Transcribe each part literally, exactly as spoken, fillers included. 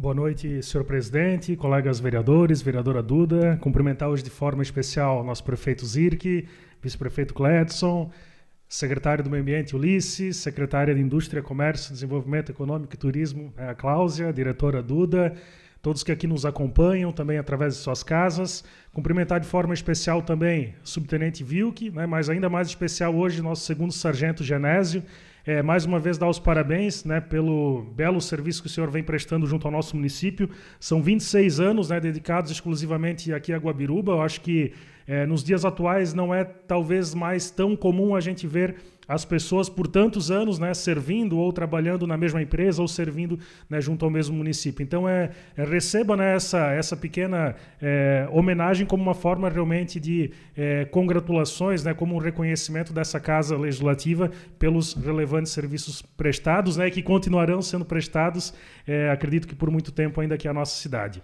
Boa noite, senhor presidente, colegas vereadores, vereadora Duda. Cumprimentar hoje de forma especial nosso prefeito Zirk, vice-prefeito Cledson, secretário do Meio Ambiente Ulisses, secretária de Indústria, Comércio, Desenvolvimento Econômico e Turismo, a Cláudia, diretora Duda, todos que aqui nos acompanham também através de suas casas. Cumprimentar de forma especial também o subtenente Vilk, né, mas ainda mais especial hoje nosso segundo sargento Genésio. É, mais uma vez dar os parabéns, né, pelo belo serviço que o senhor vem prestando junto ao nosso município. São vinte e seis anos, né, dedicados exclusivamente aqui a Guabiruba. Eu acho que é, nos dias atuais não é talvez mais tão comum a gente ver as pessoas por tantos anos, né, servindo ou trabalhando na mesma empresa ou servindo, né, junto ao mesmo município. Então é, é, receba, né, essa, essa pequena é, homenagem como uma forma realmente de é, congratulações, né, como um reconhecimento dessa Casa Legislativa pelos relevantes serviços prestados, né, que continuarão sendo prestados, é, acredito que por muito tempo ainda aqui à nossa cidade.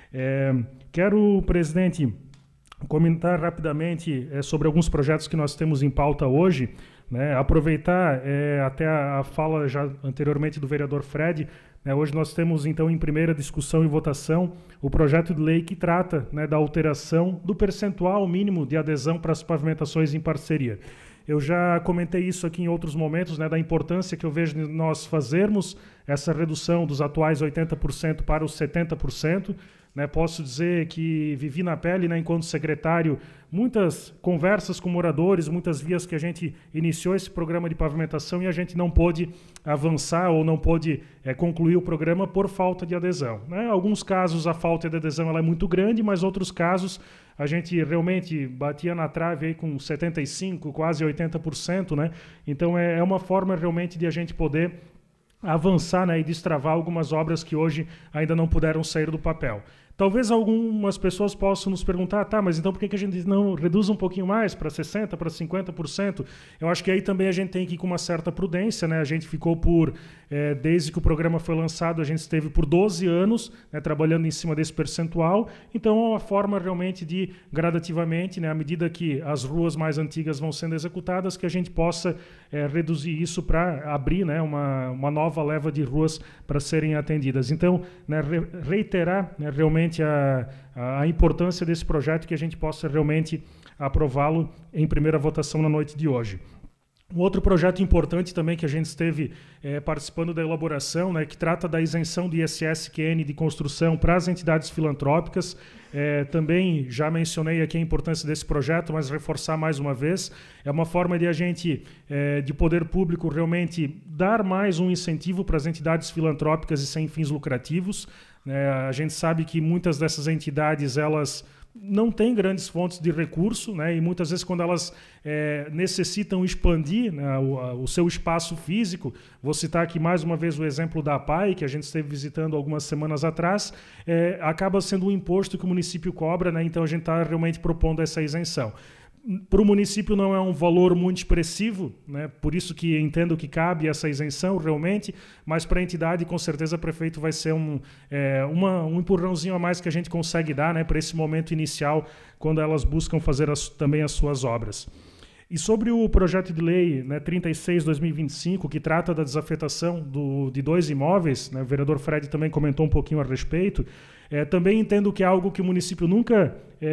É, quero, presidente, comentar rapidamente é, sobre alguns projetos que nós temos em pauta hoje. Né, aproveitar é, até a, a fala já anteriormente do vereador Fred, né, hoje nós temos então em primeira discussão e votação o projeto de lei que trata, né, da alteração do percentual mínimo de adesão para as pavimentações em parceria. Eu já comentei isso aqui em outros momentos, né, da importância que eu vejo de nós fazermos essa redução dos atuais oitenta por cento para os setenta por cento. Né, posso dizer que vivi na pele, né, enquanto secretário, muitas conversas com moradores, muitas vias que a gente iniciou esse programa de pavimentação e a gente não pôde avançar ou não pôde é, concluir o programa por falta de adesão. Né? Em alguns casos a falta de adesão ela é muito grande, mas outros casos a gente realmente batia na trave aí com setenta e cinco por cento, quase oitenta por cento. Né? Então é, é uma forma realmente de a gente poder avançar, né, e destravar algumas obras que hoje ainda não puderam sair do papel. Talvez algumas pessoas possam nos perguntar, tá, mas então por que que a gente não reduz um pouquinho mais para sessenta por cento, para cinquenta por cento? Eu acho que aí também a gente tem que ir com uma certa prudência, né? A gente ficou por, é, desde que o programa foi lançado, a gente esteve por doze anos, né, trabalhando em cima desse percentual, então é uma forma realmente de, gradativamente, né, à medida que as ruas mais antigas vão sendo executadas, que a gente possa é, reduzir isso para abrir, né, uma, uma nova leva de ruas para serem atendidas. Então, né, reiterar, né, realmente A, a importância desse projeto, que a gente possa realmente aprová-lo em primeira votação na noite de hoje. Um outro projeto importante também que a gente esteve é, participando da elaboração, né, que trata da isenção do I S S Q N de construção para as entidades filantrópicas. É, também já mencionei aqui a importância desse projeto, mas reforçar mais uma vez, é uma forma de a gente, é, de poder público, realmente dar mais um incentivo para as entidades filantrópicas e sem fins lucrativos. É, a gente sabe que muitas dessas entidades elas não têm grandes fontes de recurso, né, e muitas vezes quando elas é, necessitam expandir, né, o, a, o seu espaço físico, vou citar aqui mais uma vez o exemplo da A P A I, que a gente esteve visitando algumas semanas atrás, é, acaba sendo um imposto que o município cobra, né, então a gente está realmente propondo essa isenção. Para o município não é um valor muito expressivo, né? Por isso que entendo que cabe essa isenção realmente, mas para a entidade com certeza o prefeito vai ser um, é, uma, um empurrãozinho a mais que a gente consegue dar, né, para esse momento inicial, quando elas buscam fazer as, também as suas obras. E sobre o projeto de lei, né, trinta e seis barra dois mil e vinte e cinco, que trata da desafetação do, de dois imóveis, né, o vereador Fred também comentou um pouquinho a respeito, é, também entendo que é algo que o município nunca...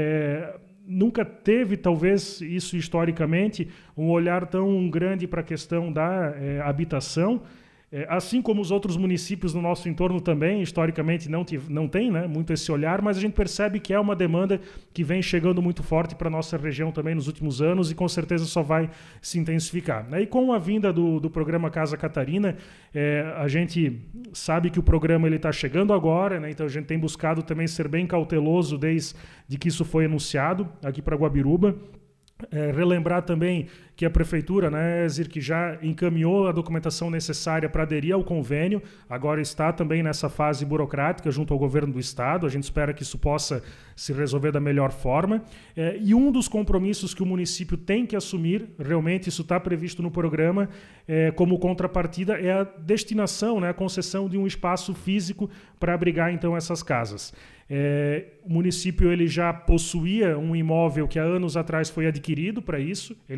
É, nunca teve, talvez, isso historicamente, um olhar tão grande para a questão da é, habitação, é, assim como os outros municípios no nosso entorno também, historicamente, não, não tem, né, muito esse olhar, mas a gente percebe que é uma demanda que vem chegando muito forte para a nossa região também nos últimos anos e com certeza só vai se intensificar. E com a vinda do, do programa Casa Catarina, é, a gente sabe que o programa está chegando agora, né, então a gente tem buscado também ser bem cauteloso desde que isso foi anunciado aqui para Guabiruba. É, relembrar também que a Prefeitura, né, Zirk, já encaminhou a documentação necessária para aderir ao convênio, agora está também nessa fase burocrática junto ao governo do Estado, a gente espera que isso possa se resolver da melhor forma. É, e um dos compromissos que o município tem que assumir, realmente isso está previsto no programa, é, como contrapartida, é a destinação, né, a concessão de um espaço físico para abrigar então essas casas. É, o município ele já possuía um imóvel que há anos atrás foi adquirido para isso, ele fica na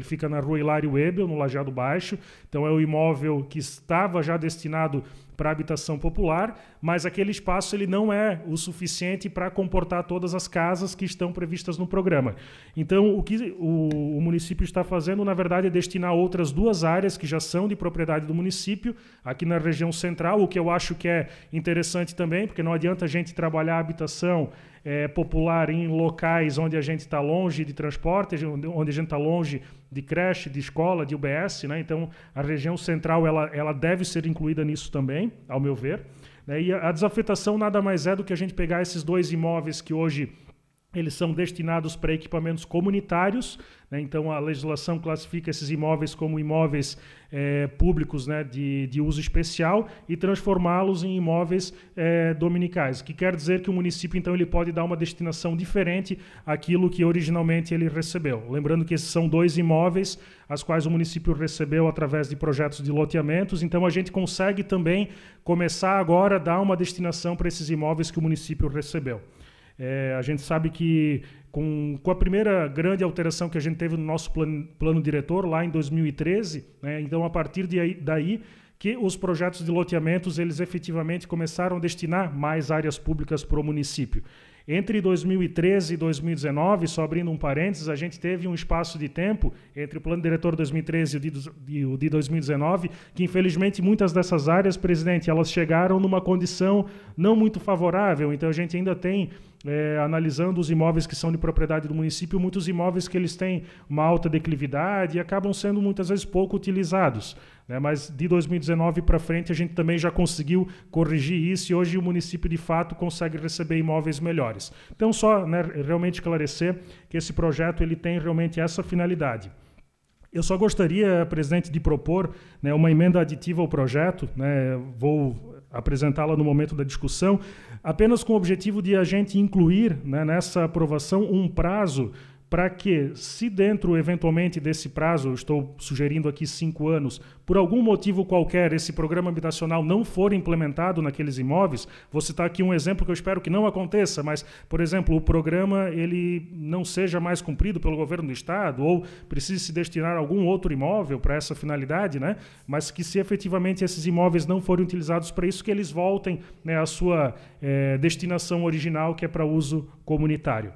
Rua Hilário Webel, no Lajeado Baixo. Então é o imóvel que estava já destinado para habitação popular, mas aquele espaço ele não é o suficiente para comportar todas as casas que estão previstas no programa. Então, o que o, o município está fazendo, na verdade, é destinar outras duas áreas que já são de propriedade do município, aqui na região central, o que eu acho que é interessante também, porque não adianta a gente trabalhar a habitação é, popular em locais onde a gente está longe de transporte, onde a gente está longe de creche, de escola, de U B S, né? Então, a região central ela, ela deve ser incluída nisso também, ao meu ver. Né? E a, a desafetação nada mais é do que a gente pegar esses dois imóveis que hoje eles são destinados para equipamentos comunitários, né? Então a legislação classifica esses imóveis como imóveis é, públicos, né, de, de uso especial, e transformá-los em imóveis é, dominicais, que quer dizer que o município então ele pode dar uma destinação diferente àquilo que originalmente ele recebeu. Lembrando que esses são dois imóveis as quais o município recebeu através de projetos de loteamentos, então a gente consegue também começar agora a dar uma destinação para esses imóveis que o município recebeu. É, a gente sabe que com, com a primeira grande alteração que a gente teve no nosso plano, plano diretor, lá em dois mil e treze, né, então a partir de aí, daí que os projetos de loteamentos eles efetivamente começaram a destinar mais áreas públicas para o município. Entre dois mil e treze e dois mil e dezenove, só abrindo um parênteses, a gente teve um espaço de tempo entre o plano diretor de dois mil e treze e o de dois mil e dezenove, que infelizmente muitas dessas áreas, presidente, elas chegaram numa condição não muito favorável. Então a gente ainda tem, é, analisando os imóveis que são de propriedade do município, muitos imóveis que eles têm uma alta declividade e acabam sendo muitas vezes pouco utilizados. Né, mas de dois mil e dezenove para frente a gente também já conseguiu corrigir isso e hoje o município de fato consegue receber imóveis melhores. Então só, né, realmente esclarecer que esse projeto ele tem realmente essa finalidade. Eu só gostaria, presidente, de propor, né, uma emenda aditiva ao projeto, né, vou apresentá-la no momento da discussão, apenas com o objetivo de a gente incluir, né, nessa aprovação um prazo para que, se dentro, eventualmente, desse prazo, eu estou sugerindo aqui cinco anos, por algum motivo qualquer, esse programa habitacional não for implementado naqueles imóveis, vou citar aqui um exemplo que eu espero que não aconteça, mas, por exemplo, o programa ele não seja mais cumprido pelo governo do Estado ou precise se destinar a algum outro imóvel para essa finalidade, né? Mas que, se efetivamente esses imóveis não forem utilizados para isso, que eles voltem, né, à sua eh, destinação original, que é para uso comunitário.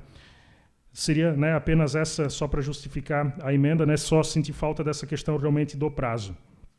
Seria, né, apenas essa, só para justificar a emenda, né, só sentir falta dessa questão realmente do prazo.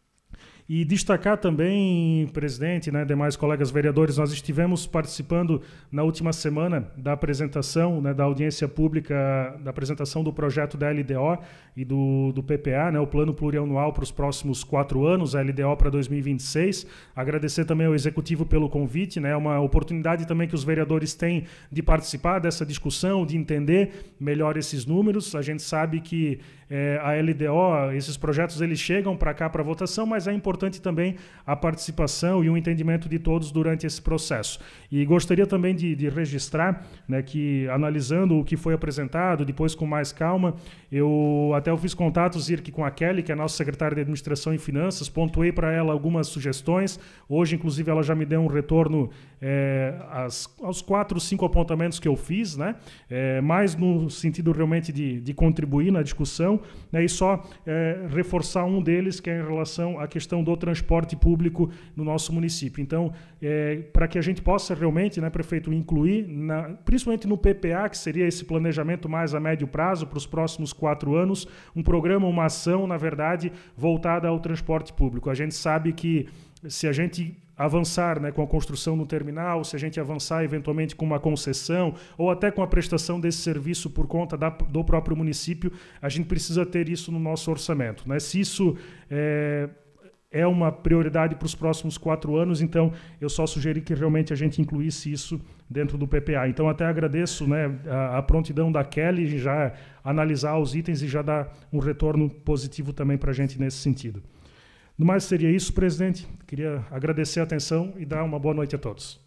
E destacar também, presidente, né, demais colegas vereadores, nós estivemos participando na última semana da apresentação, né, da audiência pública, da apresentação do projeto da L D O e do, do P P A, né, o Plano Plurianual para os próximos quatro anos, a L D O para dois mil e vinte e seis. Agradecer também ao Executivo pelo convite, né, é uma oportunidade também que os vereadores têm de participar dessa discussão, de entender melhor esses números. A gente sabe que é, a L D O, esses projetos, eles chegam para cá para votação, mas é importante também a participação e o entendimento de todos durante esse processo. E gostaria também de, de registrar, né, que, analisando o que foi apresentado, depois com mais calma, eu até eu fiz contatos com a Kelly, que é a nossa secretária de Administração e Finanças, pontuei para ela algumas sugestões. Hoje, inclusive, ela já me deu um retorno é, às, aos quatro, cinco apontamentos que eu fiz, né, é, mais no sentido realmente de, de contribuir na discussão, né, e só é, reforçar um deles, que é em relação à questão do transporte público no nosso município. Então, é, para que a gente possa realmente, né, prefeito, incluir, na, principalmente no P P A, que seria esse planejamento mais a médio prazo para os próximos quatro anos, um programa, uma ação, na verdade, voltada ao transporte público. A gente sabe que se a gente avançar, né, com a construção no terminal, se a gente avançar eventualmente com uma concessão ou até com a prestação desse serviço por conta da, do próprio município, a gente precisa ter isso no nosso orçamento, né? Se isso é, é uma prioridade para os próximos quatro anos, então eu só sugeri que realmente a gente incluísse isso dentro do P P A. Então até agradeço, né, a, a prontidão da Kelly de já analisar os itens e já dar um retorno positivo também para a gente nesse sentido. No mais, seria isso, presidente. Queria agradecer a atenção e dar uma boa noite a todos.